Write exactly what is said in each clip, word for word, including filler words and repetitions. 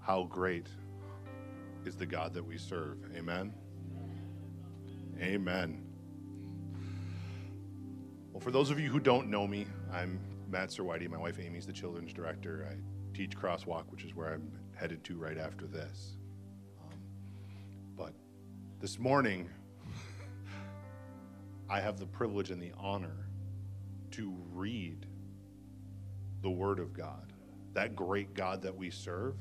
how great is the God that we serve. Amen? Amen. Well, for those of you who don't know me, I'm Matt Serwhitey. My wife Amy's the children's director. I teach Crosswalk, which is where I'm headed to right after this. Um, but this morning, I have the privilege and the honor to read the Word of God, that great God that we serve,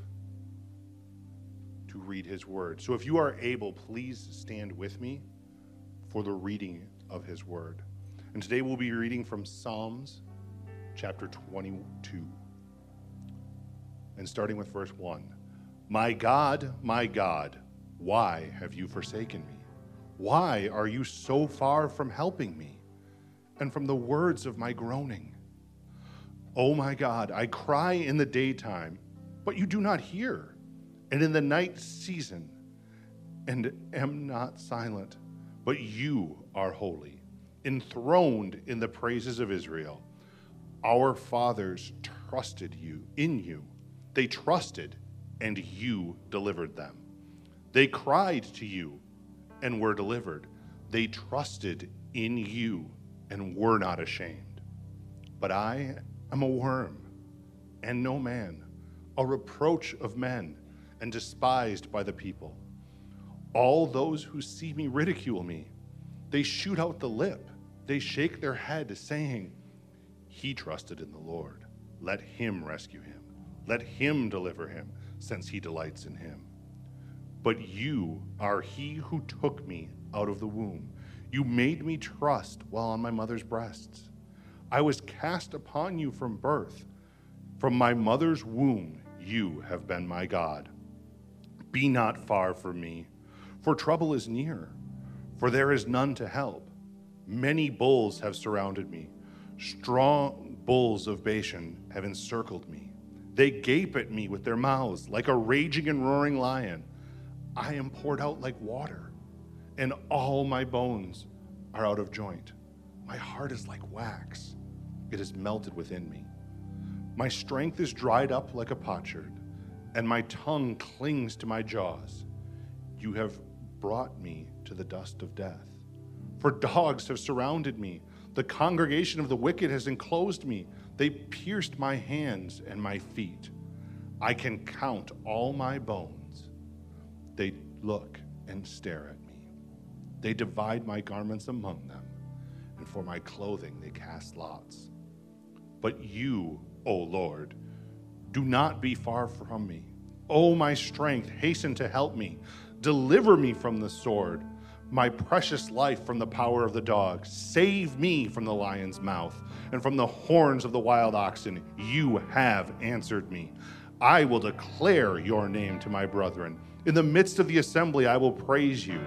to read His Word. So if you are able, please stand with me for the reading of His Word. And today we'll be reading from Psalms chapter twenty-two. And starting with verse one. My God, my God, why have you forsaken me? Why are you so far from helping me and from the words of my groaning? Oh my God, I cry in the daytime, but you do not hear, and in the night season, and am not silent, but you are holy, enthroned in the praises of Israel. Our fathers trusted you, in you. They trusted, and you delivered them. They cried to you and were delivered. They trusted in you and were not ashamed. But I am a worm and no man, a reproach of men and despised by the people. All those who see me ridicule me. They shoot out the lip. They shake their head, saying, He trusted in the Lord. Let him rescue him. Let him deliver him, since he delights in him. But you are he who took me out of the womb. You made me trust while on my mother's breasts. I was cast upon you from birth. From my mother's womb, you have been my God. Be not far from me, for trouble is near, for there is none to help. Many bulls have surrounded me. Strong bulls of Bashan have encircled me. They gape at me with their mouths like a raging and roaring lion. I am poured out like water, and all my bones are out of joint. My heart is like wax. It is melted within me. My strength is dried up like a potsherd, and my tongue clings to my jaws. You have brought me to the dust of death. For dogs have surrounded me. The congregation of the wicked has enclosed me. They pierced my hands and my feet. I can count all my bones. They look and stare at me. They divide my garments among them, and for my clothing they cast lots. But you, O Lord, do not be far from me. O my strength, hasten to help me. Deliver me from the sword, my precious life from the power of the dog. Save me from the lion's mouth and from the horns of the wild oxen. You have answered me. I will declare your name to my brethren. In the midst of the assembly, I will praise you.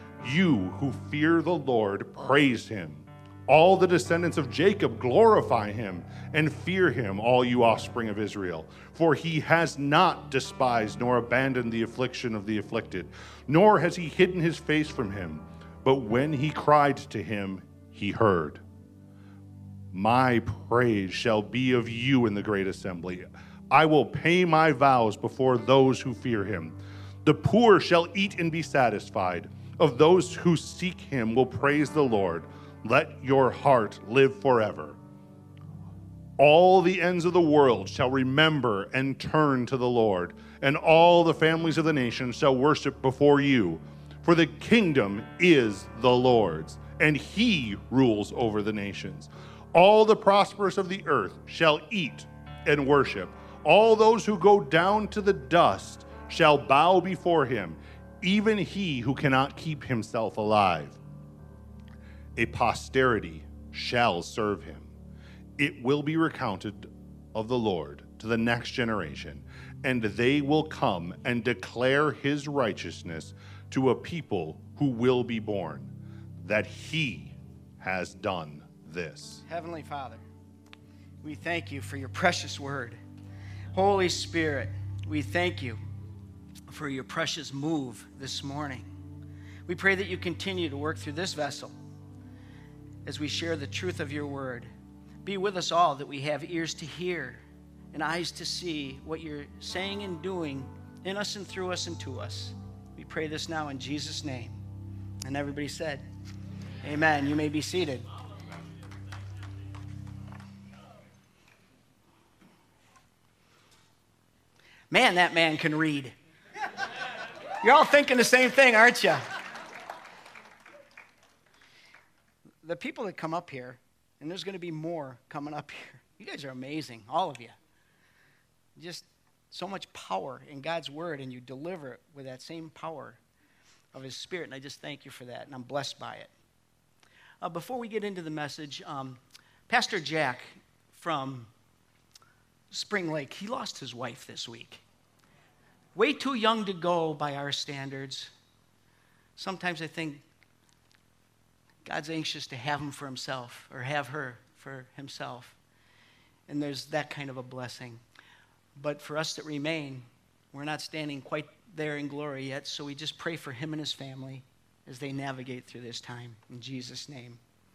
You who fear the Lord, praise him. All the descendants of Jacob, glorify him and fear him, all you offspring of Israel. For he has not despised nor abandoned the affliction of the afflicted, nor has he hidden his face from him. But when he cried to him, he heard. My praise shall be of you in the great assembly. I will pay my vows before those who fear him. The poor shall eat and be satisfied. Of those who seek him will praise the Lord. Let your heart live forever. All the ends of the world shall remember and turn to the Lord, and all the families of the nations shall worship before you. For the kingdom is the Lord's, and he rules over the nations. All the prosperous of the earth shall eat and worship. All those who go down to the dust shall bow before him, even he who cannot keep himself alive. A posterity shall serve him. It will be recounted of the Lord to the next generation, and they will come and declare his righteousness to a people who will be born, that he has done this. Heavenly Father, we thank you for your precious word. Holy Spirit, we thank you for your precious move this morning. We pray that you continue to work through this vessel as we share the truth of your word. Be with us all, that we have ears to hear and eyes to see what you're saying and doing in us and through us and to us. We pray this now in Jesus' name. And everybody said, amen. You may be seated. Man, that man can read. You're all thinking the same thing, aren't you? The people that come up here, and there's going to be more coming up here, you guys are amazing, all of you. Just so much power in God's word, and you deliver it with that same power of his Spirit, and I just thank you for that, and I'm blessed by it. Uh, before we get into the message, um, Pastor Jack from Spring Lake, he lost his wife this week. Way too young to go by our standards. Sometimes I think God's anxious to have him for himself, or have her for himself. And there's that kind of a blessing. But for us that remain, we're not standing quite there in glory yet, so we just pray for him and his family as they navigate through this time. In Jesus' name.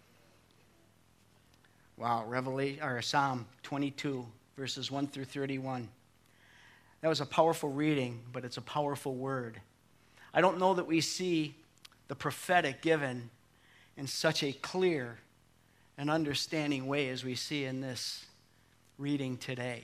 Wow, Revelation or Psalm twenty-two, verses one through thirty-one. That was a powerful reading, but it's a powerful word. I don't know that we see the prophetic given in such a clear and understanding way as we see in this reading today.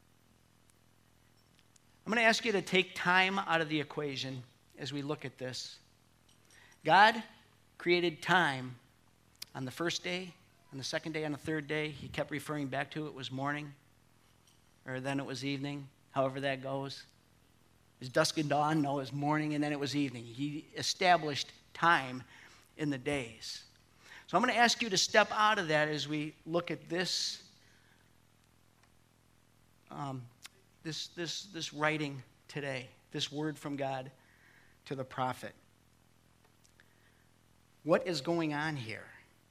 I'm going to ask you to take time out of the equation as we look at this. God created time on the first day, on the second day, on the third day. He kept referring back to it was morning, or then it was evening, however that goes. Is dusk and dawn? No, it was morning, and then it was evening. He established time in the days. So I'm going to ask you to step out of that as we look at this um, this, this, this writing today, this word from God to the prophet. What is going on here?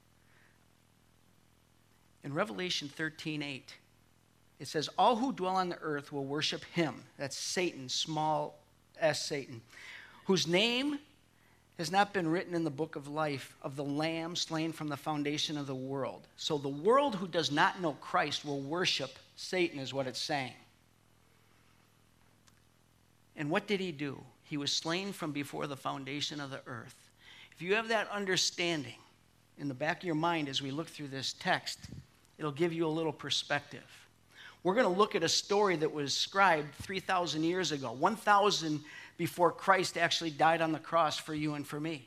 In Revelation thirteen eight, it says, all who dwell on the earth will worship him. That's Satan, small s Satan, whose name has not been written in the book of life of the Lamb slain from the foundation of the world. So the world who does not know Christ will worship Satan, is what it's saying. And what did he do? He was slain from before the foundation of the earth. If you have that understanding in the back of your mind as we look through this text, it'll give you a little perspective. We're going to look at a story that was scribed three thousand years ago, one thousand before Christ actually died on the cross for you and for me.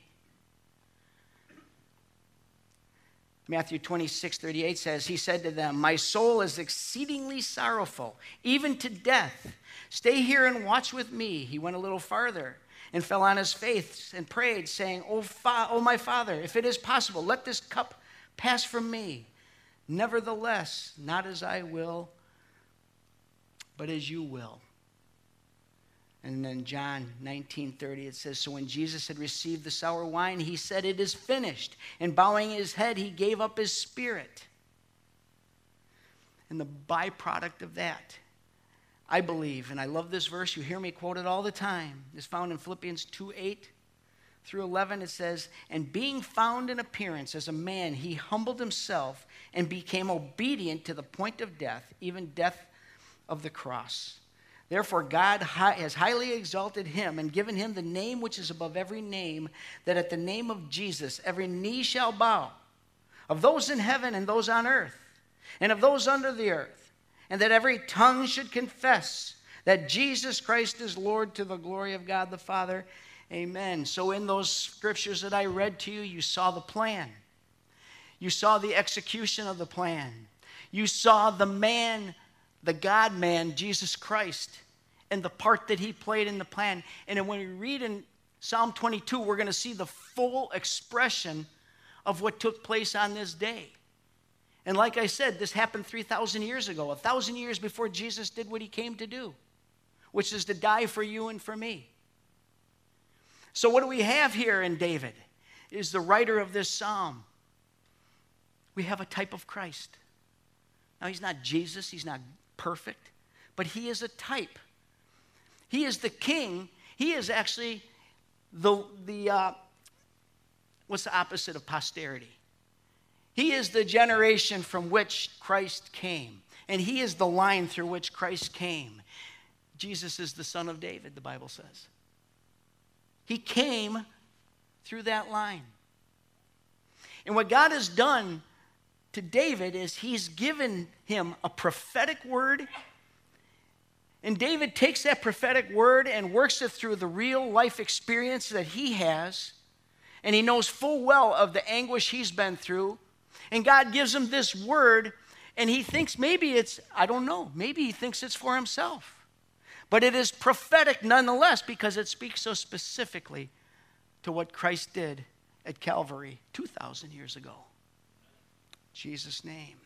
Matthew twenty-six thirty-eight says, he said to them, my soul is exceedingly sorrowful, even to death. Stay here and watch with me. He went a little farther and fell on his face and prayed, saying, "O fa- oh my Father, if it is possible, let this cup pass from me. Nevertheless, not as I will, but as you will." And then John nineteen thirty, it says, so when Jesus had received the sour wine, he said, it is finished. And bowing his head, he gave up his spirit. And the byproduct of that, I believe, and I love this verse, you hear me quote it all the time, is found in Philippians two eight through eleven. It says, and being found in appearance as a man, he humbled himself and became obedient to the point of death, even death of the cross. Therefore, God has highly exalted him and given him the name which is above every name, that at the name of Jesus every knee shall bow, of those in heaven and those on earth, and of those under the earth, and that every tongue should confess that Jesus Christ is Lord, to the glory of God the Father. Amen. So in those scriptures that I read to you, you saw the plan. You saw the execution of the plan. You saw the man, the God-man, Jesus Christ, and the part that he played in the plan. And then when we read in Psalm twenty-two, we're going to see the full expression of what took place on this day. And like I said, this happened three thousand years ago, a thousand years before Jesus did what he came to do, which is to die for you and for me. So what do we have here in David? Is the writer of this psalm. We have a type of Christ. Now, he's not Jesus, he's not perfect, but he is a type. He is the king. He is actually the, the uh, what's the opposite of posterity? He is the generation from which Christ came, and he is the line through which Christ came. Jesus is the son of David, the Bible says. He came through that line. And what God has done to David is he's given him a prophetic word. And David takes that prophetic word and works it through the real life experience that he has. And he knows full well of the anguish he's been through. And God gives him this word, and he thinks maybe it's, I don't know, maybe he thinks it's for himself. But it is prophetic nonetheless because it speaks so specifically to what Christ did at Calvary two thousand years ago. In Jesus' name.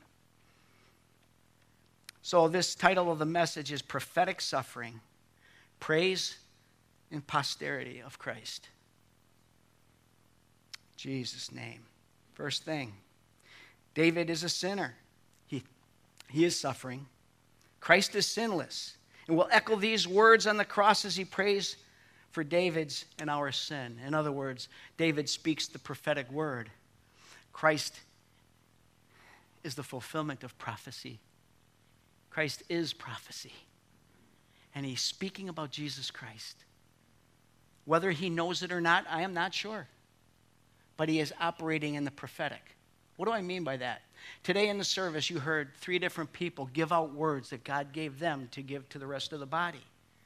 So this title of the message is Prophetic Suffering, Praise and Posterity of Christ. Jesus' name. First thing, David is a sinner. He, he is suffering. Christ is sinless. And we'll echo these words on the cross as he prays for David's and our sin. In other words, David speaks the prophetic word. Christ is the fulfillment of prophecy. Christ is prophecy. And he's speaking about Jesus Christ. Whether he knows it or not, I am not sure. But he is operating in the prophetic. What do I mean by that? Today in the service, you heard three different people give out words that God gave them to give to the rest of the body.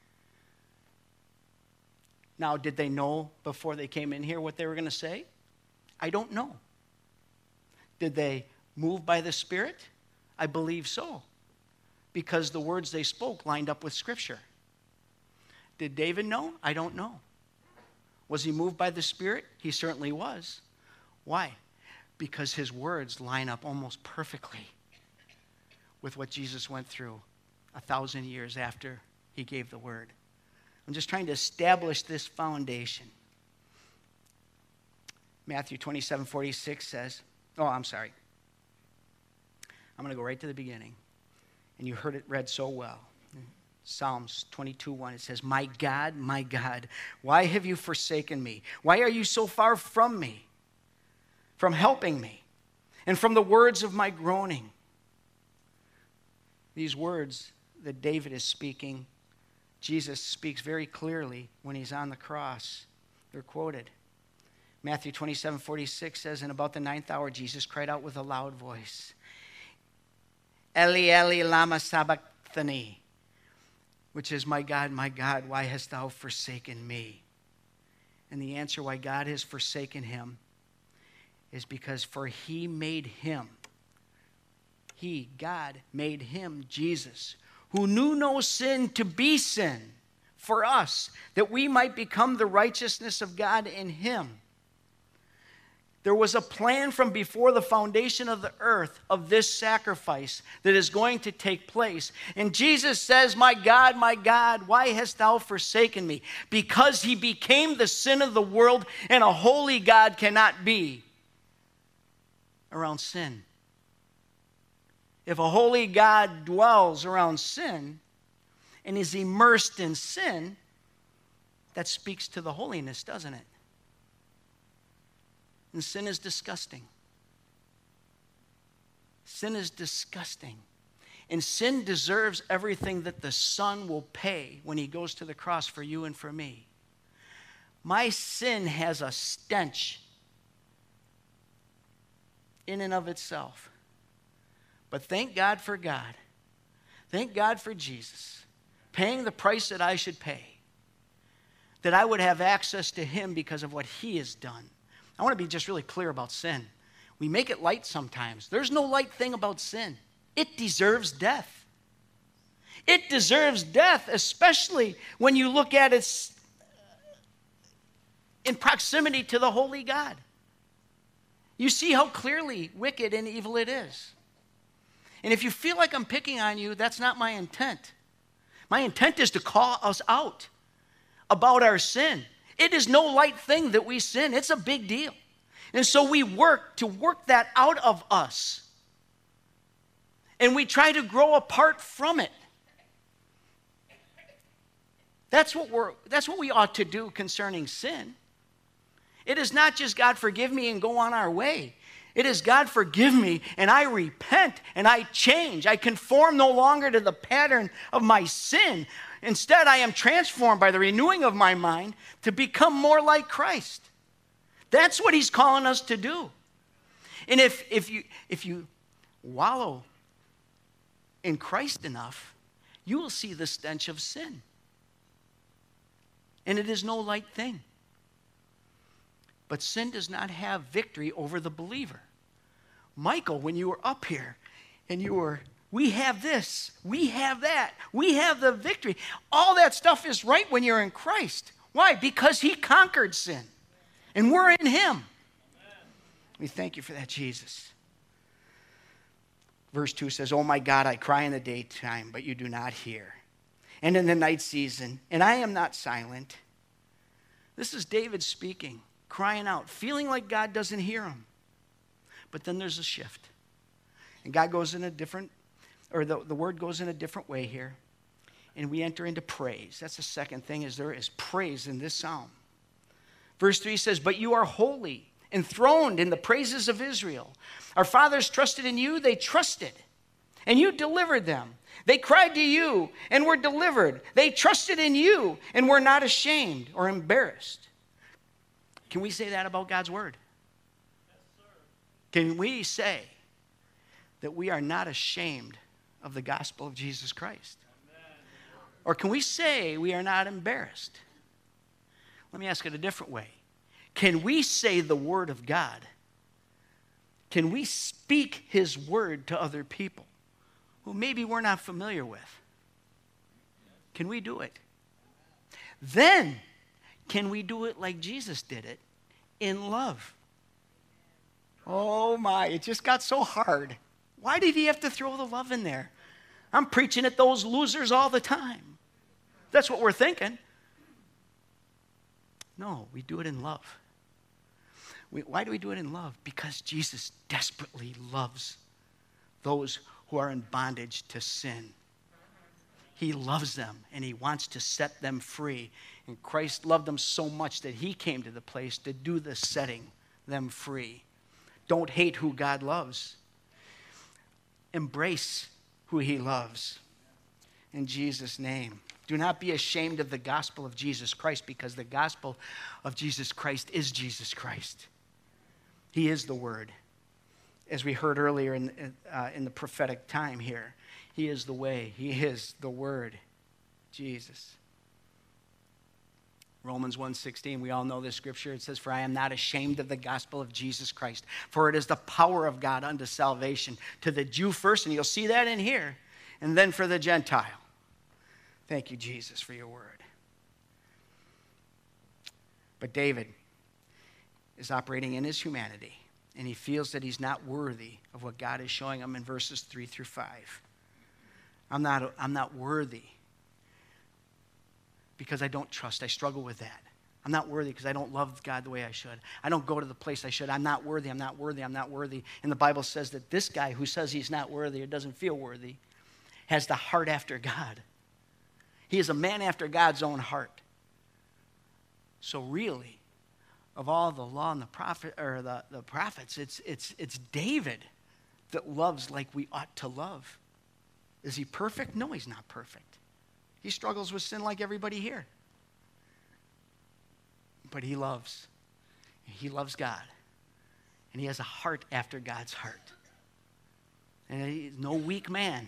Now, did they know before they came in here what they were going to say? I don't know. Did they move by the Spirit? I believe so, because the words they spoke lined up with Scripture. Did David know? I don't know. Was he moved by the Spirit? He certainly was. Why? Because his words line up almost perfectly with what Jesus went through a thousand years after he gave the word. I'm just trying to establish this foundation. Matthew twenty-seven forty-six says, oh, I'm sorry. I'm going to go right to the beginning. And you heard it read so well. Psalms twenty-two one, it says, My God, my God, why have you forsaken me? Why are you so far from me, from helping me, and from the words of my groaning? These words that David is speaking, Jesus speaks very clearly when he's on the cross. They're quoted. Matthew twenty-seven forty-six says, And about the ninth hour, Jesus cried out with a loud voice, Eli, Eli, lama sabachthani, which is, My God, my God, why hast thou forsaken me? And the answer why God has forsaken him is because for he made him, he, God, made him, Jesus, who knew no sin, to be sin for us, that we might become the righteousness of God in him. There was a plan from before the foundation of the earth of this sacrifice that is going to take place. And Jesus says, My God, my God, why hast thou forsaken me? Because he became the sin of the world, and a holy God cannot be around sin. If a holy God dwells around sin and is immersed in sin, that speaks to the holiness, doesn't it? And sin is disgusting. Sin is disgusting. And sin deserves everything that the Son will pay when he goes to the cross for you and for me. My sin has a stench in and of itself. But thank God for God. Thank God for Jesus paying the price that I should pay, that I would have access to him because of what he has done. I want to be just really clear about sin. We make it light sometimes. There's no light thing about sin. It deserves death. It deserves death, especially when you look at it in proximity to the holy God. You see how clearly wicked and evil it is. And if you feel like I'm picking on you, that's not my intent. My intent is to call us out about our sin. It is no light thing that we sin. It's a big deal. And so we work to work that out of us. And we try to grow apart from it. That's what we're that's what we ought to do concerning sin. It is not just God forgive me and go on our way. It is God forgive me and I repent and I change. I conform no longer to the pattern of my sin. Instead, I am transformed by the renewing of my mind to become more like Christ. That's what he's calling us to do. And if, if, you, if you wallow in Christ enough, you will see the stench of sin. And it is no light thing. But sin does not have victory over the believer. Michael, when you were up here and you were, we have this, we have that, we have the victory. All that stuff is right when you're in Christ. Why? Because he conquered sin. And we're in him. Amen. We thank you for that, Jesus. Verse two says, oh my God, I cry in the daytime, but you do not hear. And in the night season, and I am not silent. This is David speaking, crying out, feeling like God doesn't hear him. But then there's a shift. And God goes in a different, or the, the word goes in a different way here. And we enter into praise. That's the second thing, is there is praise in this psalm. Verse three says, but you are holy, enthroned in the praises of Israel. Our fathers trusted in you, they trusted, and you delivered them. They cried to you and were delivered. They trusted in you and were not ashamed or embarrassed. Can we say that about God's word? Can we say that we are not ashamed of the gospel of Jesus Christ? Or can we say we are not embarrassed? Let me ask it a different way. Can we say the word of God? Can we speak his word to other people who maybe we're not familiar with? Can we do it? Then, can we do it like Jesus did it, in love? Oh my, it just got so hard. Why did he have to throw the love in there? I'm preaching at those losers all the time. That's what we're thinking. No, we do it in love. We, why do we do it in love? Because Jesus desperately loves those who are in bondage to sin. He loves them and he wants to set them free. And Christ loved them so much that he came to the place to do the setting them free. Don't hate who God loves. Embrace who he loves. In Jesus' name. Do not be ashamed of the gospel of Jesus Christ, because the gospel of Jesus Christ is Jesus Christ. He is the word. As we heard earlier in, uh, in the prophetic time here, he is the way. He is the word. Jesus. Romans one sixteen, we all know this scripture. It says, for I am not ashamed of the gospel of Jesus Christ, for it is the power of God unto salvation, to the Jew first, and you'll see that in here, and then for the Gentile. Thank you, Jesus, for your word. But David is operating in his humanity, and he feels that he's not worthy of what God is showing him in verses three through five. I'm not, I'm not worthy because I don't trust. I struggle with that. I'm not worthy because I don't love God the way I should. I don't go to the place I should. I'm not worthy, I'm not worthy, I'm not worthy. And the Bible says that this guy who says he's not worthy or doesn't feel worthy has the heart after God. He is a man after God's own heart. So really, of all the law and the prophet or the, the prophets, it's it's it's David that loves like we ought to love. Is he perfect? No, he's not perfect. He struggles with sin like everybody here. But he loves. He loves God. And he has a heart after God's heart. And he's no weak man.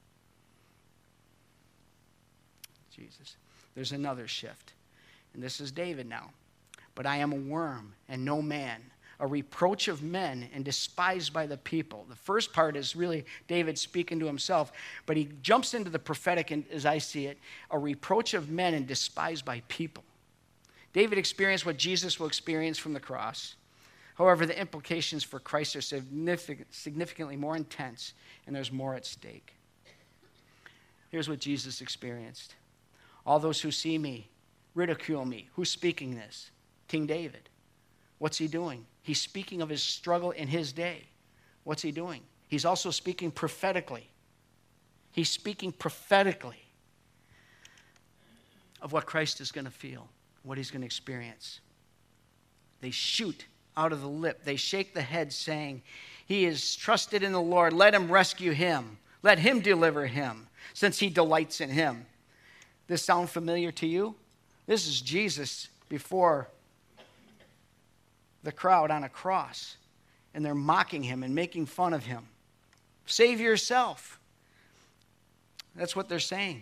Jesus. There's another shift. And this is David now. But I am a worm and no man, a reproach of men and despised by the people. The first part is really David speaking to himself, but he jumps into the prophetic, and as I see it, a reproach of men and despised by people. David experienced what Jesus will experience from the cross. However, the implications for Christ are significant, significantly more intense, and there's more at stake. Here's what Jesus experienced. All those who see me ridicule me. Who's speaking this? King David. What's he doing? He's speaking of his struggle in his day. What's he doing? He's also speaking prophetically. He's speaking prophetically of what Christ is going to feel, what he's going to experience. They shoot out of the lip. They shake the head, saying, he is trusted in the Lord. Let him rescue him. Let him deliver him, since he delights in him. This sound familiar to you? This is Jesus before the crowd on a cross, and they're mocking him and making fun of him. Save yourself. That's what they're saying.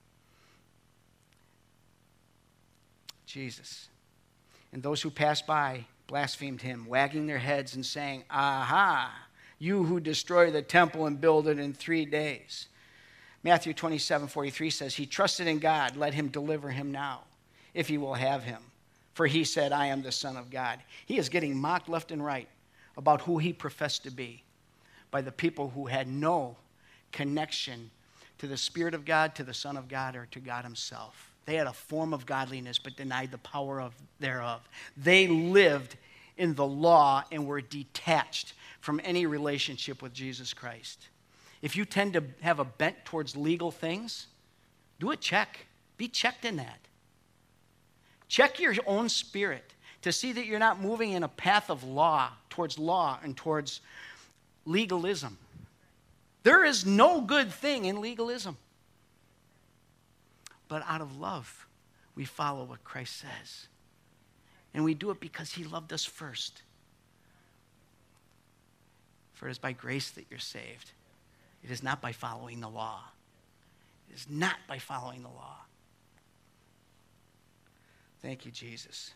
Jesus. And those who passed by blasphemed him, wagging their heads and saying, "Aha, you who destroy the temple and build it in three days." Matthew twenty-seven forty-three says, "He trusted in God, let him deliver him now, if he will have him. For he said, I am the Son of God." He is getting mocked left and right about who he professed to be by the people who had no connection to the Spirit of God, to the Son of God, or to God himself. They had a form of godliness but denied the power of thereof. They lived in the law and were detached from any relationship with Jesus Christ. If you tend to have a bent towards legal things, do a check. Be checked in that. Check your own spirit to see that you're not moving in a path of law, towards law and towards legalism. There is no good thing in legalism. But out of love, we follow what Christ says. And we do it because he loved us first. For it is by grace that you're saved. It is not by following the law. It is not by following the law. Thank you, Jesus.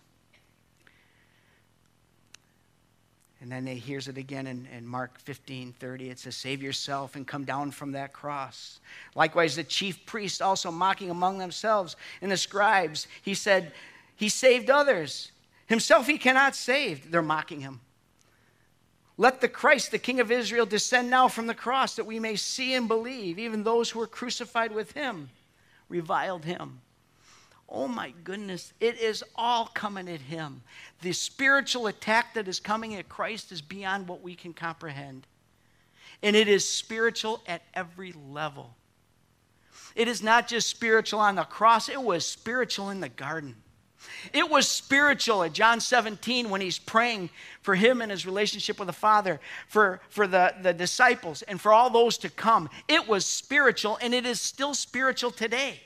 And then he hears it again in, in Mark fifteen thirty. It says, "Save yourself and come down from that cross." Likewise, the chief priests also mocking among themselves, and the scribes, he said, "He saved others. Himself he cannot save." They're mocking him. "Let the Christ, the King of Israel, descend now from the cross that we may see and believe." Even those who were crucified with him reviled him. Oh my goodness, it is all coming at him. The spiritual attack that is coming at Christ is beyond what we can comprehend. And it is spiritual at every level. It is not just spiritual on the cross, it was spiritual in the garden. It was spiritual at John seventeen when he's praying for him and his relationship with the Father, for, for the, the disciples, and for all those to come. It was spiritual, and it is still spiritual today.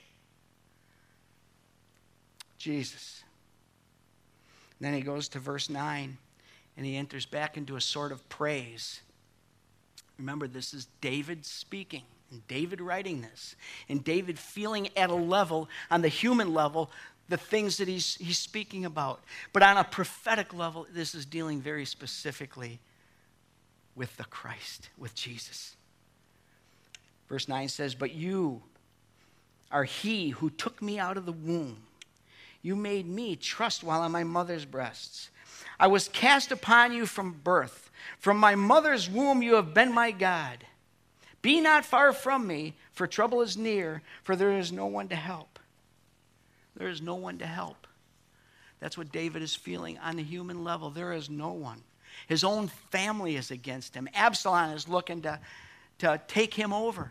Jesus. Then he goes to verse nine, and he enters back into a sort of praise. Remember, this is David speaking, and David writing this, and David feeling at a level, on the human level, the things that he's, he's speaking about. But on a prophetic level, this is dealing very specifically with the Christ, with Jesus. Verse nine says, "But you are he who took me out of the womb. You made me trust while on my mother's breasts. I was cast upon you from birth. From my mother's womb you have been my God. Be not far from me, for trouble is near, for there is no one to help." There is no one to help. That's what David is feeling on the human level. There is no one. His own family is against him. Absalom is looking to, to take him over.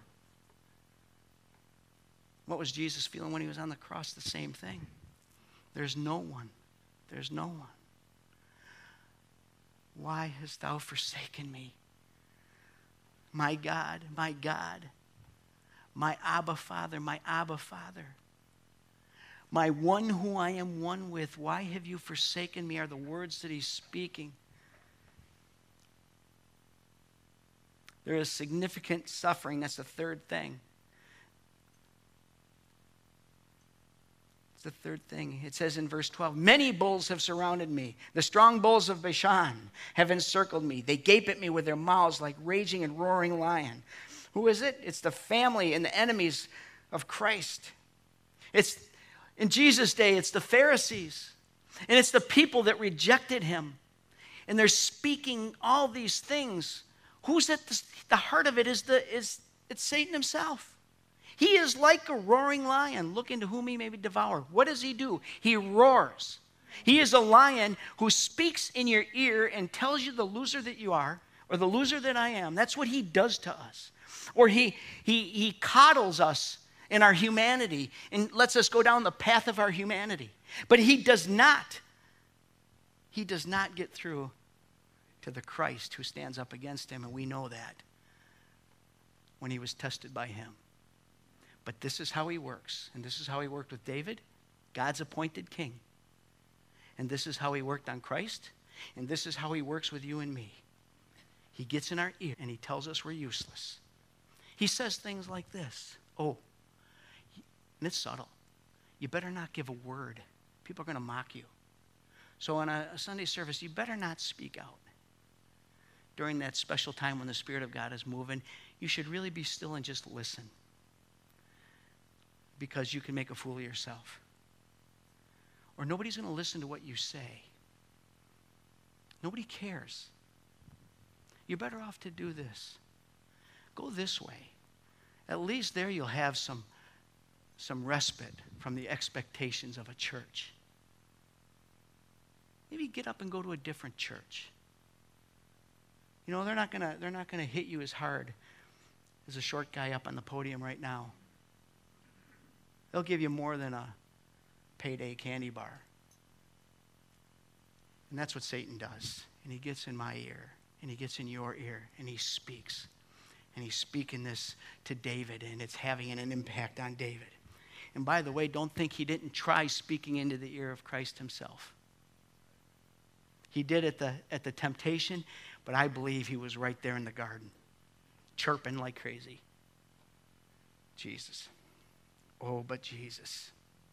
What was Jesus feeling when he was on the cross? The same thing. There's no one. There's no one. Why hast thou forsaken me? My God, my God, my Abba Father, my Abba Father, my one who I am one with, why have you forsaken me? Are the words that he's speaking. There is significant suffering. That's the third thing. It's the third thing. It says in verse twelve, "Many bulls have surrounded me. The strong bulls of Bashan have encircled me. They gape at me with their mouths like raging and roaring lion." Who is it? It's the family and the enemies of Christ. It's in Jesus' day, it's the Pharisees. And it's the people that rejected him. And they're speaking all these things. Who's at the, the heart of it is the is it's Satan himself. He is like a roaring lion, looking to whom he may devour. What does he do? He roars. He is a lion who speaks in your ear and tells you the loser that you are, or the loser that I am. That's what he does to us. Or he he he coddles us in our humanity and lets us go down the path of our humanity. But he does not. He does not get through to the Christ who stands up against him, and we know that when he was tested by him. But this is how he works. And this is how he worked with David, God's appointed king. And this is how he worked on Christ. And this is how he works with you and me. He gets in our ear and he tells us we're useless. He says things like this. Oh, and it's subtle. You better not give a word. People are going to mock you. So on a, a Sunday service, you better not speak out. During that special time when the Spirit of God is moving, you should really be still and just listen. Because you can make a fool of yourself. Or nobody's going to listen to what you say. Nobody cares. You're better off to do this. Go this way. At least there you'll have some, some respite from the expectations of a church. Maybe get up and go to a different church. You know, they're not gonna, they're not gonna hit you as hard as a short guy up on the podium right now. They'll give you more than a payday candy bar. And that's what Satan does. And he gets in my ear, and he gets in your ear, and he speaks. And he's speaking this to David, and it's having an impact on David. And by the way, don't think he didn't try speaking into the ear of Christ himself. He did at the, at the temptation, but I believe he was right there in the garden, chirping like crazy. Jesus. Oh, but Jesus.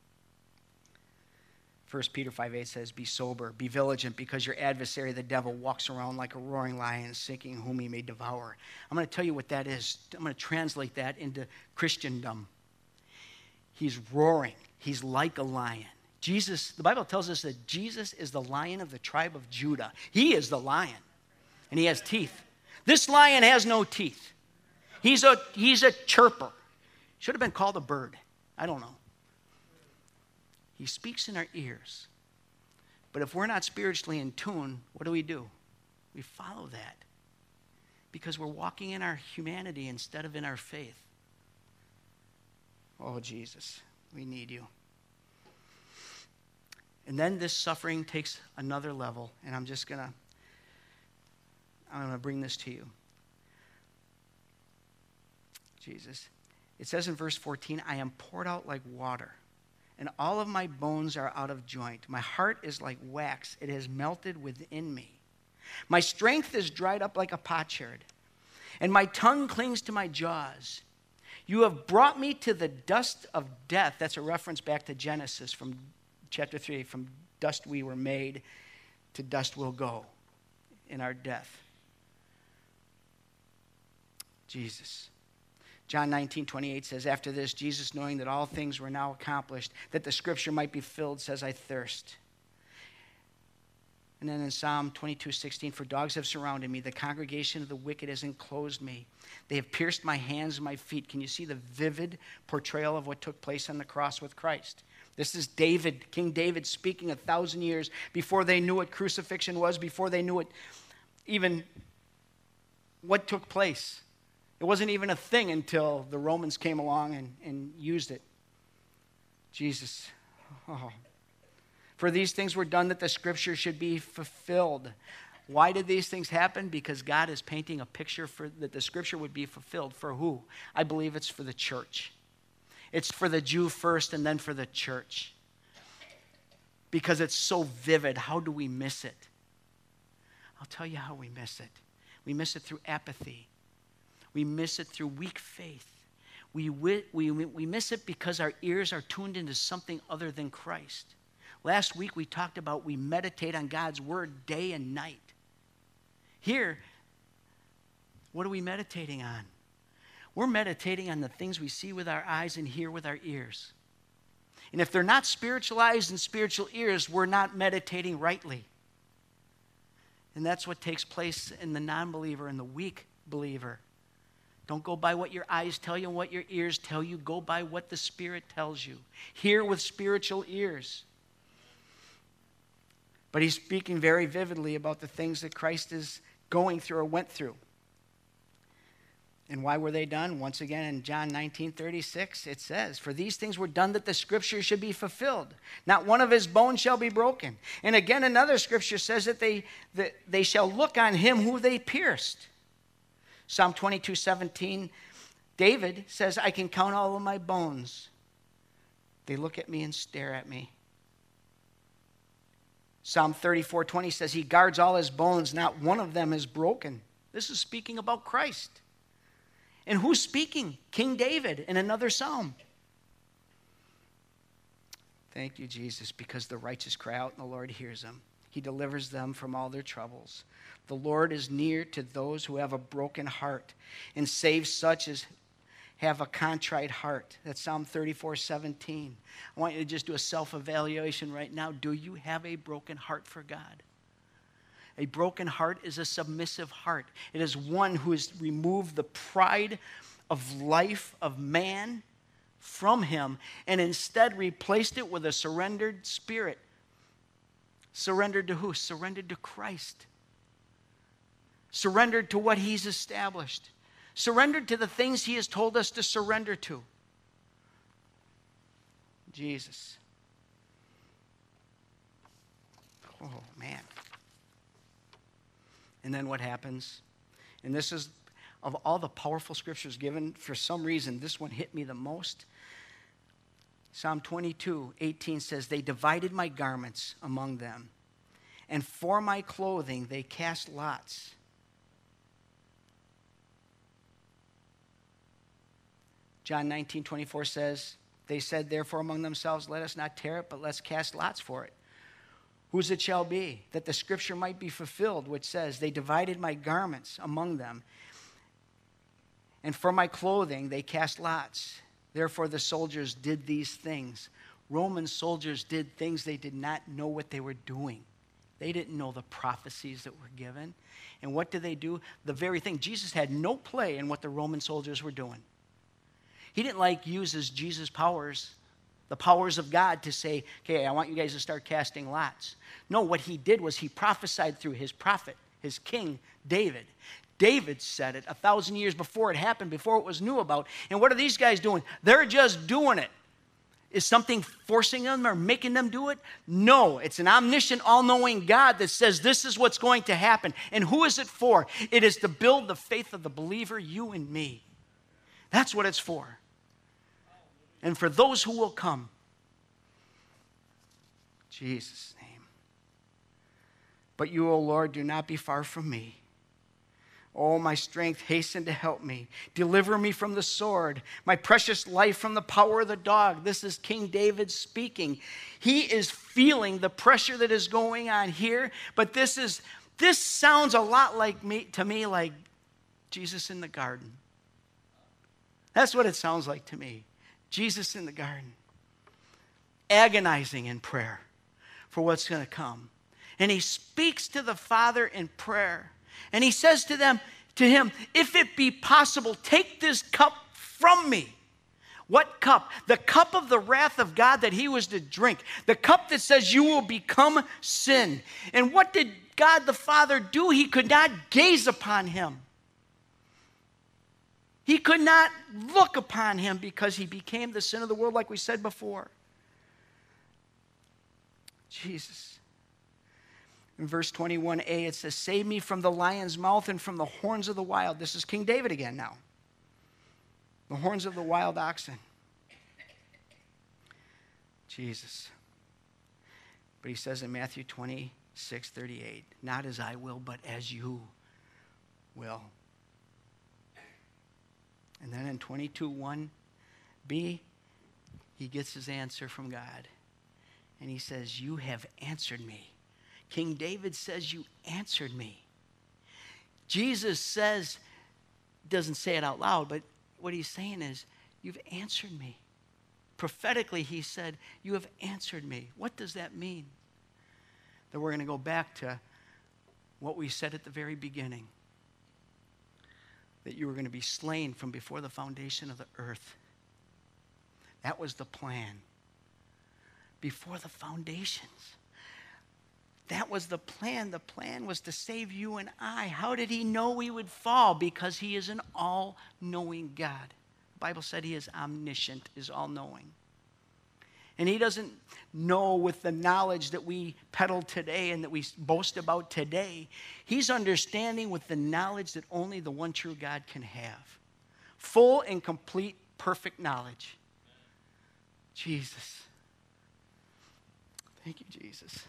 First Peter five eight says, be sober, be vigilant, because your adversary, the devil, walks around like a roaring lion, seeking whom he may devour. I'm going to tell you what that is. I'm going to translate that into Christendom. He's roaring. He's like a lion. Jesus, the Bible tells us that Jesus is the Lion of the tribe of Judah. He is the lion, and he has teeth. This lion has no teeth. He's a, he's a chirper. Should have been called a bird. I don't know. He speaks in our ears. But if we're not spiritually in tune, what do we do? We follow that. Because we're walking in our humanity instead of in our faith. Oh, Jesus, we need you. And then this suffering takes another level, and I'm just going to I'm going to bring this to you. Jesus. It says in verse fourteen, I am poured out like water, and all of my bones are out of joint. My heart is like wax. It has melted within me. My strength is dried up like a potsherd, and my tongue clings to my jaws. You have brought me to the dust of death. That's a reference back to Genesis from chapter three. From dust we were made, to dust we'll go in our death. Jesus. John nineteen twenty-eight says, after this, Jesus, knowing that all things were now accomplished, that the scripture might be filled, says, I thirst. And then in Psalm twenty-two sixteen, for dogs have surrounded me. The congregation of the wicked has enclosed me. They have pierced my hands and my feet. Can you see the vivid portrayal of what took place on the cross with Christ? This is David, King David, speaking a thousand years before they knew what crucifixion was, before they knew it, even what took place. It wasn't even a thing until the Romans came along and, and used it. Jesus. Oh. For these things were done that the scripture should be fulfilled. Why did these things happen? Because God is painting a picture for that the scripture would be fulfilled. For who? I believe it's for the church. It's for the Jew first and then for the church. Because it's so vivid. How do we miss it? I'll tell you how we miss it. We miss it through apathy. We miss it through weak faith. We, we, we, we miss it because our ears are tuned into something other than Christ. Last week we talked about we meditate on God's word day and night. Here, what are we meditating on? We're meditating on the things we see with our eyes and hear with our ears. And if they're not spiritualized and spiritual ears, we're not meditating rightly. And that's what takes place in the non-believer and the weak believer. Don't go by what your eyes tell you and what your ears tell you. Go by what the Spirit tells you. Hear with spiritual ears. But he's speaking very vividly about the things that Christ is going through or went through. And why were they done? Once again, in John nineteen thirty-six, it says, for these things were done that the scripture should be fulfilled. Not one of his bones shall be broken. And again, another scripture says that they, that they shall look on him who they pierced. Psalm twenty-two seventeen David says, I can count all of my bones. They look at me and stare at me. Psalm thirty-four twenty says, he guards all his bones, not one of them is broken. This is speaking about Christ. And who's speaking? King David in another psalm. Thank you, Jesus, because the righteous cry out and the Lord hears them. He delivers them from all their troubles. The Lord is near to those who have a broken heart and saves such as have a contrite heart. That's Psalm thirty-four seventeen. I want you to just do a self-evaluation right now. Do you have a broken heart for God? A broken heart is a submissive heart. It is one who has removed the pride of life of man from him and instead replaced it with a surrendered spirit. Surrendered to who? Surrendered to Christ. Surrendered to what he's established. Surrendered to the things he has told us to surrender to. Jesus. Oh, man. And then what happens? And this is, of all the powerful scriptures given, for some reason, this one hit me the most. Psalm twenty-two eighteen says, they divided my garments among them, and for my clothing they cast lots. John nineteen twenty-four says, they said, therefore among themselves, let us not tear it, but let's cast lots for it. Whose it shall be, that the scripture might be fulfilled, which says, they divided my garments among them, and for my clothing they cast lots. Therefore the soldiers did these things. Roman soldiers did things they did not know what they were doing. They didn't know the prophecies that were given. And what did they do? The very thing. Jesus had no play in what the Roman soldiers were doing. He didn't like use his Jesus powers, the powers of God, to say, okay, I want you guys to start casting lots. No, what he did was he prophesied through his prophet, his king, David. David said it a thousand years before it happened, before it was knew about. And what are these guys doing? They're just doing it. Is something forcing them or making them do it? No, it's an omniscient, all-knowing God that says this is what's going to happen. And who is it for? It is to build the faith of the believer, you and me. That's what it's for. And for those who will come. In Jesus' name. But you, O Lord, do not be far from me. Oh, my strength, hasten to help me. Deliver me from the sword, my precious life from the power of the dog. This is King David speaking. He is feeling the pressure that is going on here, but this is this sounds a lot like me to me like Jesus in the garden. That's what it sounds like to me. Jesus in the garden, agonizing in prayer for what's going to come. And he speaks to the Father in prayer. And he says to them, to him, if it be possible, take this cup from me. What cup? The cup of the wrath of God that he was to drink. The cup that says you will become sin. And what did God the Father do? He could not gaze upon him. He could not look upon him because he became the sin of the world, like we said before. Jesus. In verse twenty-one a, it says, save me from the lion's mouth and from the horns of the wild. This is King David again now. The horns of the wild oxen. Jesus. But he says in Matthew twenty-six thirty-eight, not as I will, but as you will. And then in twenty-two one b, he gets his answer from God. And he says, you have answered me. King David says, you answered me. Jesus says, doesn't say it out loud, but what he's saying is, you've answered me. Prophetically, he said, you have answered me. What does that mean? That we're going to go back to what we said at the very beginning. That you were going to be slain from before the foundation of the earth. That was the plan. Before the foundations. That was the plan. The plan was to save you and I. How did he know we would fall? Because he is an all-knowing God. The Bible said he is omniscient, is all-knowing. And he doesn't know with the knowledge that we peddle today and that we boast about today. He's understanding with the knowledge that only the one true God can have. full and complete perfect knowledge. Jesus. Thank you, Jesus.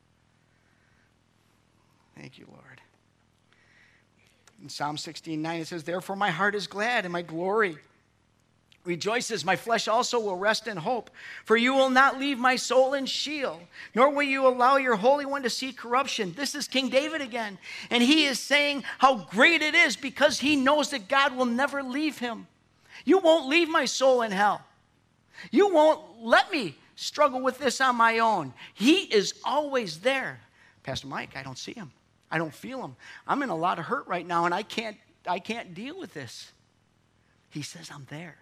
Thank you, Lord. In Psalm sixteen nine, it says, therefore my heart is glad and my glory rejoices. My flesh also will rest in hope. For you will not leave my soul in Sheol, nor will you allow your Holy One to see corruption. This is King David again. And he is saying how great it is because he knows that God will never leave him. You won't leave my soul in hell. You won't let me struggle with this on my own. He is always there. Pastor Mike, I don't see him. I don't feel him. I'm in a lot of hurt right now, and I can't, I can't deal with this. He says, I'm there.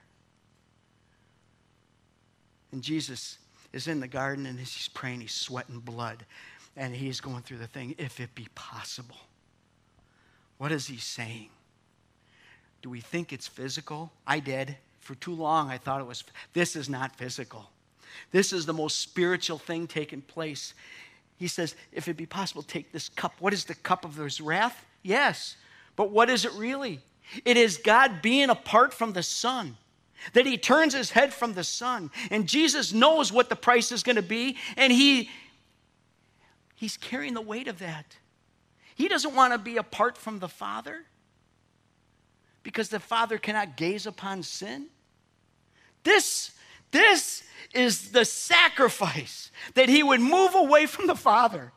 And Jesus is in the garden, and he's praying, he's sweating blood, and he's going through the thing, if it be possible. What is he saying? Do we think it's physical? I did. For too long, I thought it was. This is not physical. This is the most spiritual thing taking place. He says, if it be possible, take this cup. What is the cup of his wrath? Yes. But what is it really? It is God being apart from the Son. That he turns his head from the Son. And Jesus knows what the price is going to be. And he, he's carrying the weight of that. He doesn't want to be apart from the Father. Because the Father cannot gaze upon sin. This, this is the sacrifice. That he would move away from the Father.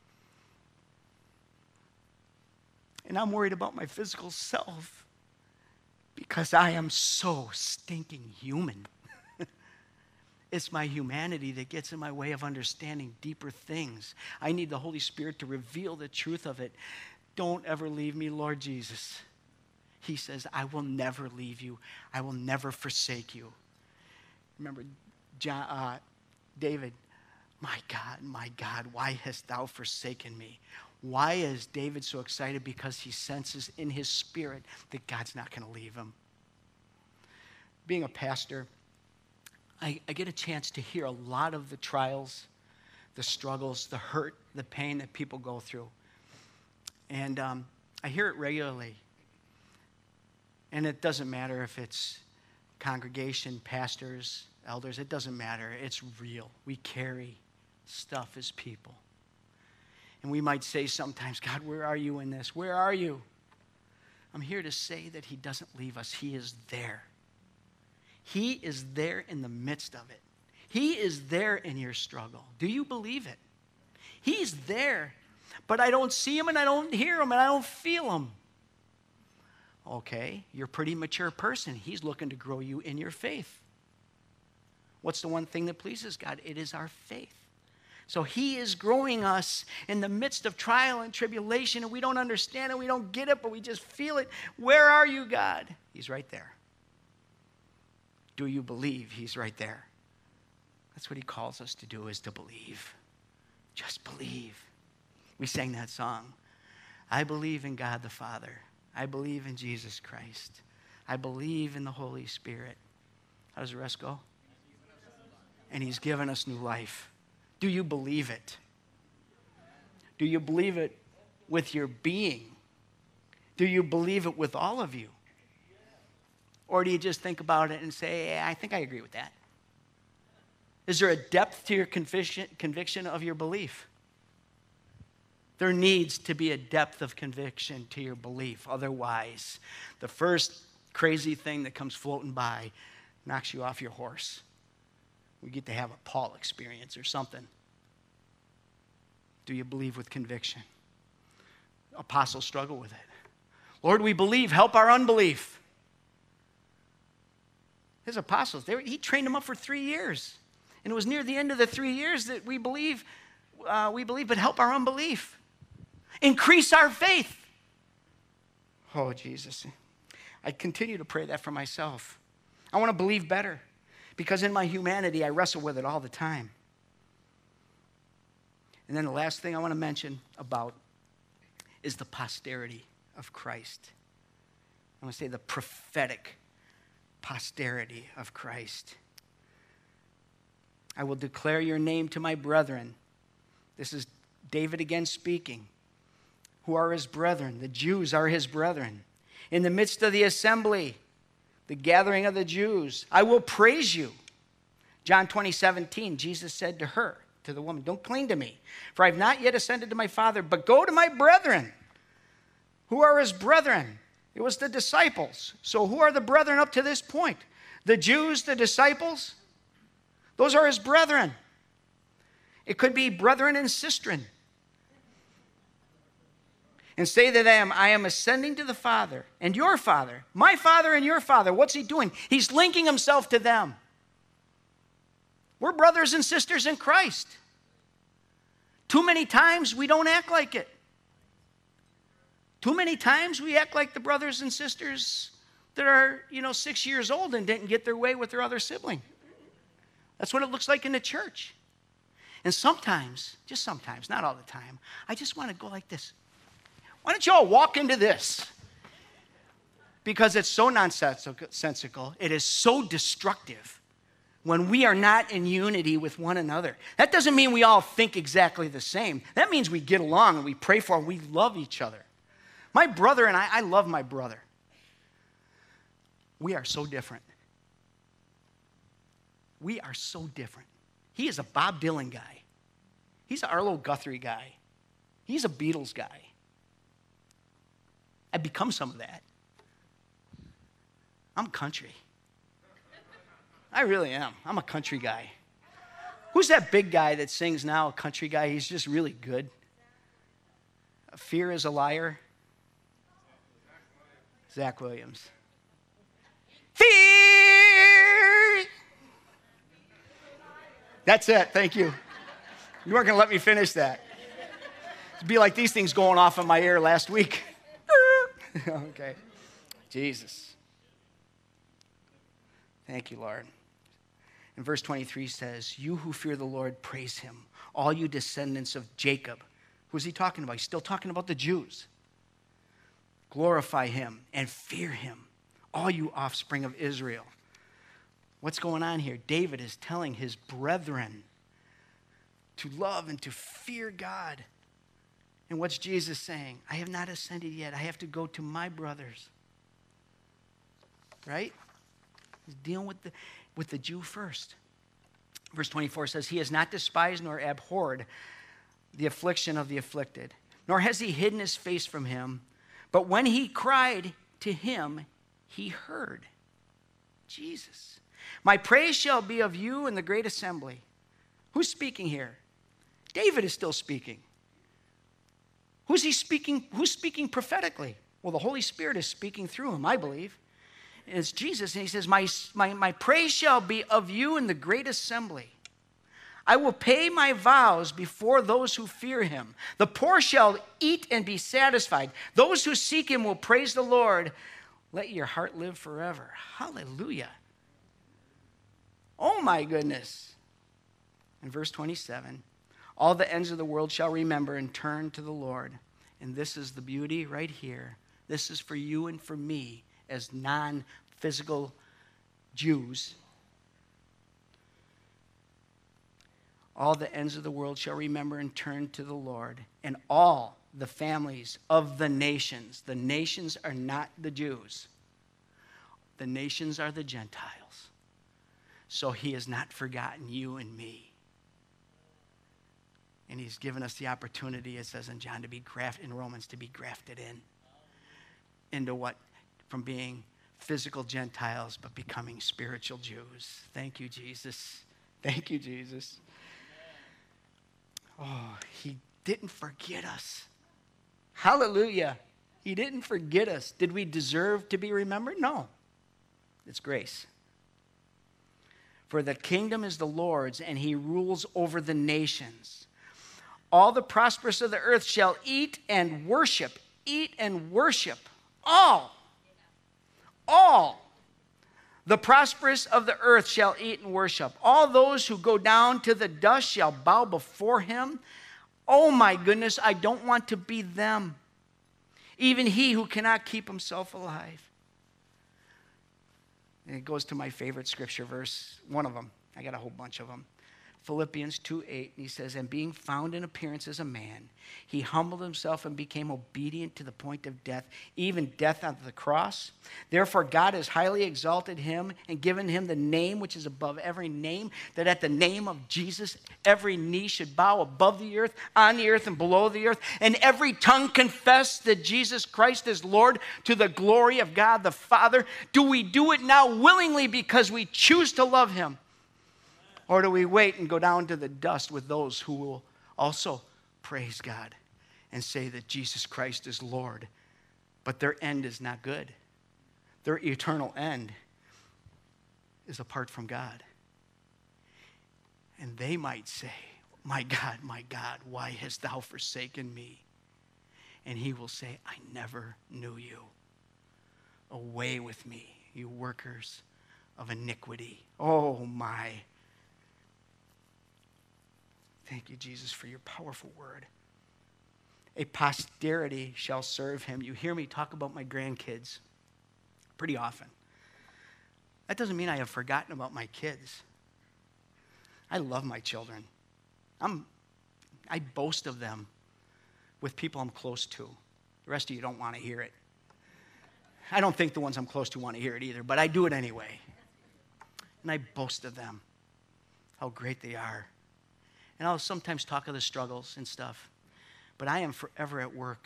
And I'm worried about my physical self. Because I am so stinking human. It's my humanity that gets in my way of understanding deeper things. I need the Holy Spirit to reveal the truth of it. Don't ever leave me, Lord Jesus. He says, I will never leave you. I will never forsake you. Remember, John, uh, David, my God, my God, why hast thou forsaken me? Why is David so excited? Because he senses in his spirit that God's not going to leave him. Being a pastor, I, I get a chance to hear a lot of the trials, the struggles, the hurt, the pain that people go through. And um, I hear it regularly. And it doesn't matter if it's congregation, pastors, elders. It doesn't matter. It's real. We carry stuff as people. And we might say sometimes, God, where are you in this? Where are you? I'm here to say that he doesn't leave us. He is there. He is there in the midst of it. He is there in your struggle. Do you believe it? He's there. But I don't see him and I don't hear him and I don't feel him. Okay, you're a pretty mature person. He's looking to grow you in your faith. What's the one thing that pleases God? It is our faith. So he is growing us in the midst of trial and tribulation, and we don't understand it, we don't get it, but we just feel it. Where are you, God? He's right there. Do you believe? He's right there. That's what he calls us to do, is to believe. Just believe. We sang that song. I believe in God the Father. I believe in Jesus Christ. I believe in the Holy Spirit. How does the rest go? And he's given us new life. Do you believe it? Do you believe it with your being? Do you believe it with all of you? Or do you just think about it and say, yeah, I think I agree with that? Is there a depth to your conviction, conviction of your belief? There needs to be a depth of conviction to your belief. Otherwise, the first crazy thing that comes floating by knocks you off your horse. We get to have a Paul experience or something. Do you believe with conviction? Apostles struggle with it. Lord, we believe. Help our unbelief. His apostles, they were, he trained them up for three years. And it was near the end of the three years that we believe, uh, we believe, but help our unbelief. Increase our faith. Oh, Jesus. I continue to pray that for myself. I want to believe better because in my humanity, I wrestle with it all the time. And then the last thing I want to mention about is the posterity of Christ. I want to say the prophetic posterity of Christ. I will declare your name to my brethren. This is David again speaking. Who are his brethren? The Jews are his brethren. In the midst of the assembly, the gathering of the Jews. I will praise you. John twenty, seventeen, Jesus said to her, to the woman, don't cling to me, for I have not yet ascended to my Father, but go to my brethren. Who are his brethren? It was the disciples. So who are the brethren up to this point? The Jews, the disciples? Those are his brethren. It could be brethren and sistren. And say to them, I am ascending to the Father and your Father, my Father and your Father. What's he doing? He's linking himself to them. We're brothers and sisters in Christ. Too many times we don't act like it. Too many times we act like the brothers and sisters that are, you know, six years old and didn't get their way with their other sibling. That's what it looks like in the church. And sometimes, just sometimes, not all the time, I just want to go like this. Why don't you all walk into this? Because it's so nonsensical. It is so destructive when we are not in unity with one another. That doesn't mean we all think exactly the same. That means we get along and we pray for and we love each other. My brother and I, I love my brother. We are so different. We are so different. He is a Bob Dylan guy. He's an Arlo Guthrie guy. He's a Beatles guy. I've become some of that. I'm country. I really am. I'm a country guy. Who's that big guy that sings now, a country guy? He's just really good. Fear is a liar. Zach Williams. Fear! That's it. Thank you. You weren't going to let me finish that. It'd be like these things going off in my ear last week. Okay. Jesus. Thank you, Lord. And verse twenty-three says, you who fear the Lord, praise him. All you descendants of Jacob. Who's he talking about? He's still talking about the Jews. Glorify him and fear him, all you offspring of Israel. What's going on here? David is telling his brethren to love and to fear God. And what's Jesus saying? I have not ascended yet. I have to go to my brothers. Right? He's dealing with the, with the Jew first. Verse twenty-four says, he has not despised nor abhorred the affliction of the afflicted, nor has he hidden his face from him. But when he cried to him, he heard. Jesus. My praise shall be of you in the great assembly. Who's speaking here? David is still speaking. Who's he speaking? Who's speaking prophetically? Well, the Holy Spirit is speaking through him, I believe. And it's Jesus, and he says, my, my, my praise shall be of you in the great assembly. I will pay my vows before those who fear him. The poor shall eat and be satisfied. Those who seek him will praise the Lord. Let your heart live forever. Hallelujah. Oh my goodness. In verse twenty-seven, all the ends of the world shall remember and turn to the Lord. And this is the beauty right here. This is for you and for me as non-physical Jews. All the ends of the world shall remember and turn to the Lord, and all the families of the nations. The nations are not the Jews. The nations are the Gentiles. So he has not forgotten you and me. And he's given us the opportunity, it says in John, to be grafted, in Romans, to be grafted in. Into what? From being physical Gentiles, but becoming spiritual Jews. Thank you, Jesus. Thank you, Jesus. Oh, he didn't forget us. Hallelujah. He didn't forget us. Did we deserve to be remembered? No. It's grace. For the kingdom is the Lord's, and he rules over the nations. All the prosperous of the earth shall eat and worship. Eat and worship. All. All. The prosperous of the earth shall eat and worship. All those who go down to the dust shall bow before him. Oh my goodness, I don't want to be them. Even he who cannot keep himself alive. And it goes to my favorite scripture verse, one of them. I got a whole bunch of them. Philippians two eight, and he says, and being found in appearance as a man, he humbled himself and became obedient to the point of death, even death on the cross. Therefore, God has highly exalted him and given him the name which is above every name, that at the name of Jesus, every knee should bow above the earth, on the earth, and below the earth, and every tongue confess that Jesus Christ is Lord, to the glory of God the Father. Do we do it now willingly because we choose to love him? Or do we wait and go down to the dust with those who will also praise God and say that Jesus Christ is Lord, but their end is not good? Their eternal end is apart from God. And they might say, my God, my God, why hast thou forsaken me? And he will say, I never knew you. Away with me, you workers of iniquity. Oh my. Thank you, Jesus, for your powerful word. A posterity shall serve him. You hear me talk about my grandkids pretty often. That doesn't mean I have forgotten about my kids. I love my children. I'm, I boast of them with people I'm close to. The rest of you don't want to hear it. I don't think the ones I'm close to want to hear it either, but I do it anyway. And I boast of them, how great they are. And I'll sometimes talk of the struggles and stuff. But I am forever at work.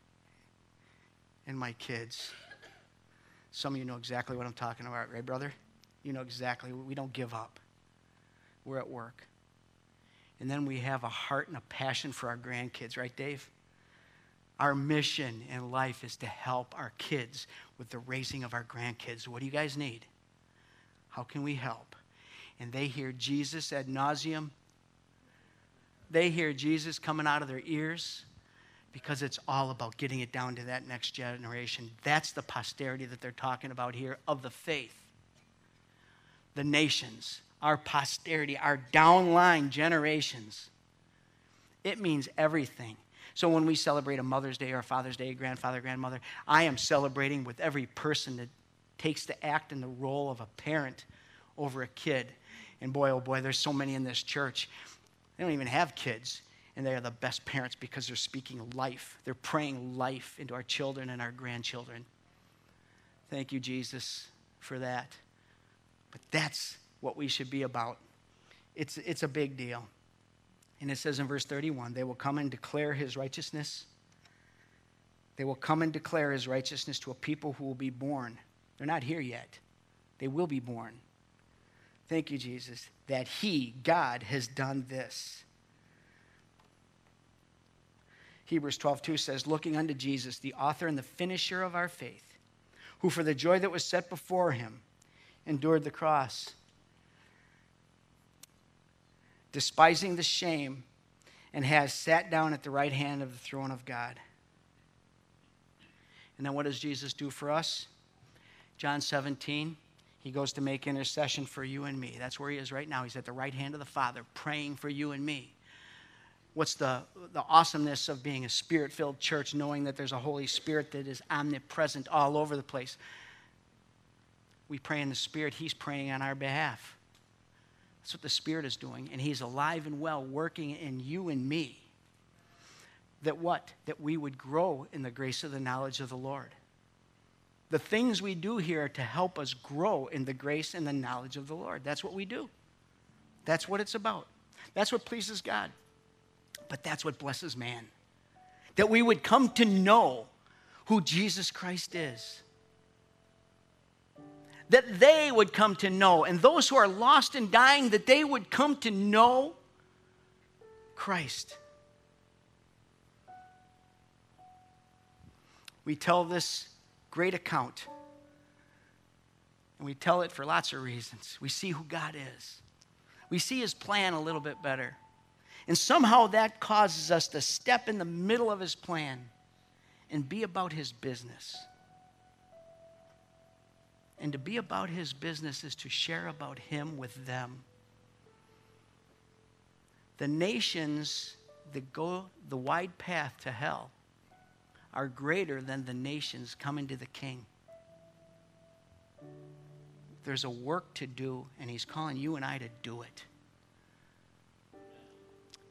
And my kids. Some of you know exactly what I'm talking about, right, brother? You know exactly. We don't give up. We're at work. And then we have a heart and a passion for our grandkids, right, Dave? Our mission in life is to help our kids with the raising of our grandkids. What do you guys need? How can we help? And they hear Jesus ad nauseum. They hear Jesus coming out of their ears because it's all about getting it down to that next generation. That's the posterity that they're talking about here of the faith. The nations, our posterity, our downline generations. It means everything. So when we celebrate a Mother's Day or a Father's Day, grandfather, grandmother, I am celebrating with every person that takes to act in the role of a parent over a kid. And boy, oh boy, there's so many in this church. They don't even have kids, and they are the best parents because they're speaking life. They're praying life into our children and our grandchildren. Thank you, Jesus, for that. But that's what we should be about. It's, it's a big deal. And it says in verse thirty-one, they will come and declare his righteousness. They will come and declare his righteousness to a people who will be born. They're not here yet. They will be born. Thank you, Jesus, that he, God, has done this. Hebrews twelve two says, looking unto Jesus, the author and the finisher of our faith, who for the joy that was set before him endured the cross, despising the shame, and has sat down at the right hand of the throne of God. And then what does Jesus do for us? John seventeen. He goes to make intercession for you and me. That's where he is right now. He's at the right hand of the Father, praying for you and me. What's the, the awesomeness of being a Spirit-filled church, knowing that there's a Holy Spirit that is omnipresent all over the place? We pray in the Spirit. He's praying on our behalf. That's what the Spirit is doing. And he's alive and well, working in you and me. That what? That we would grow in the grace of the knowledge of the Lord. The things we do here are to help us grow in the grace and the knowledge of the Lord. That's what we do. That's what it's about. That's what pleases God. But that's what blesses man. That we would come to know who Jesus Christ is. That they would come to know, and those who are lost and dying, that they would come to know Christ. We tell this great account. And we tell it for lots of reasons. We see who God is. We see his plan a little bit better. And somehow that causes us to step in the middle of his plan and be about his business. And to be about his business is to share about him with them. The nations that go the wide path to hell are greater than the nations coming to the King. There's a work to do, and he's calling you and I to do it.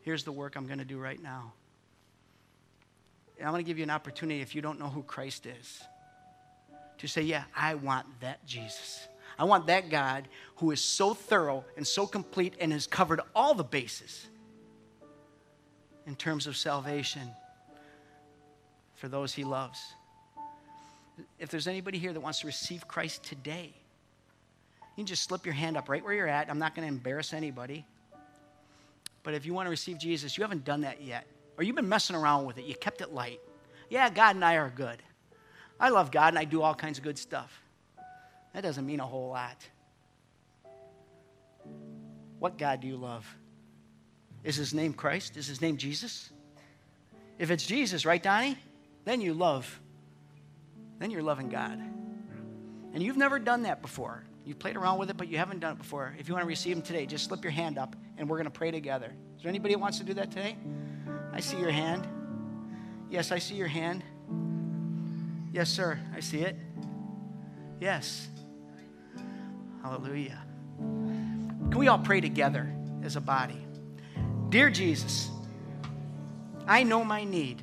here's the work I'm going to do right now. And I'm going to give you an opportunity, if you don't know who Christ is, to say, yeah, I want that Jesus. I want that God who is so thorough and so complete and has covered all the bases in terms of salvation for those he loves. If there's anybody here that wants to receive Christ today, you can just slip your hand up right where you're at. I'm not going to embarrass anybody. But if you want to receive Jesus, you haven't done that yet. Or you've been messing around with it. You kept it light. Yeah, God and I are good. I love God and I do all kinds of good stuff. That doesn't mean a whole lot. What God do you love? Is his name Christ? Is his name Jesus? If it's Jesus, right, Donnie? Then you love. Then you're loving God. And you've never done that before. You've played around with it, but you haven't done it before. If you want to receive him today, just slip your hand up and we're going to pray together. Is there anybody that wants to do that today? I see your hand. Yes, I see your hand. Yes, sir, I see it. Yes. Hallelujah. Can we all pray together as a body? Dear Jesus, I know my need.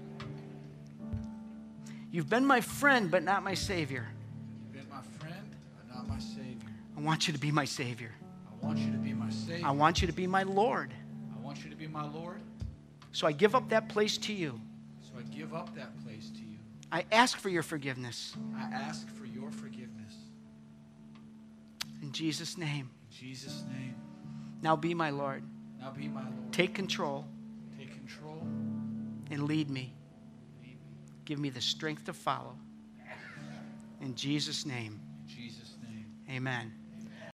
You've been my friend, but not my Savior. You've been my friend, but not my Savior. I want you to be my Savior. I want you to be my Savior. I want you to be my Lord. I want you to be my Lord. So I give up that place to you. So I give up that place to you. I ask for your forgiveness. I ask for your forgiveness. In Jesus' name. In Jesus' name. Now be my Lord. Now be my Lord. Take control. Take control. And lead me. Lead me. Give me the strength to follow. In Jesus' name. In Jesus' name. Amen.